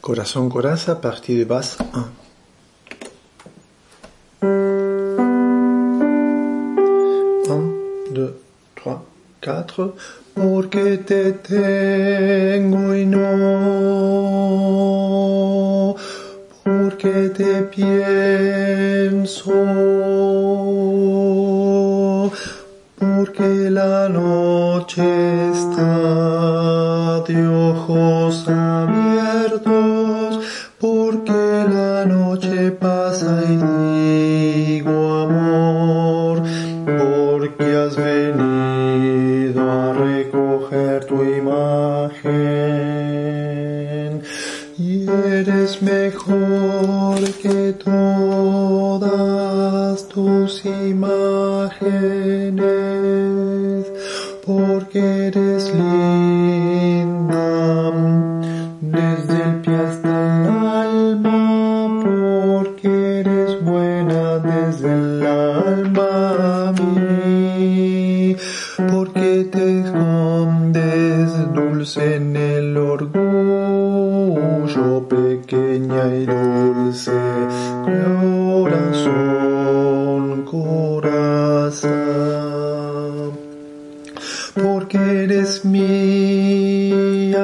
Corazón Coraza, partie de basse 1. Un, deux, trois, quatre. Porque te tengo y no, porque te pienso, porque la noche está de ojos abiertos, porque la noche pasa y digo amor, porque has venido a recoger tu imagen y eres mejor que todas tus imágenes, porque eres linda desde el pie hasta el alma, porque eres buena desde el alma a mí, porque te escondes dulce en el orgullo, pequeña y dulce, corazón, coraza, porque eres mía,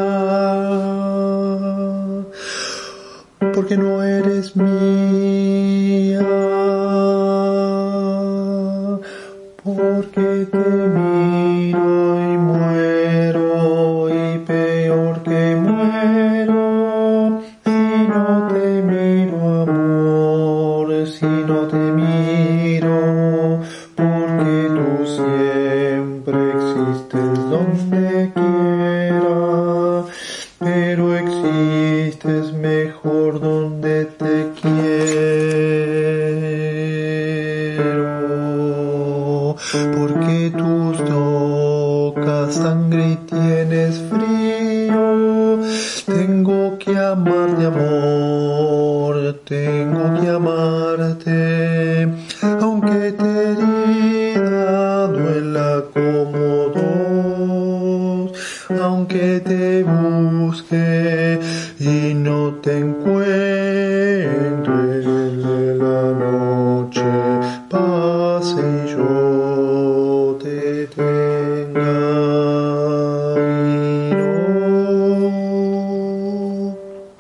porque no eres mía, porque te miro y muero y peor que muero, si no te miro amor, si no te miro, porque tú siempre existes donde quiera, pero existes mejor donde te quiero, porque tus tocas sangre y tienes frío, tengo que amarte amor, tengo que amarte, aunque te herida duela como dos, aunque te busque y no te encuentre,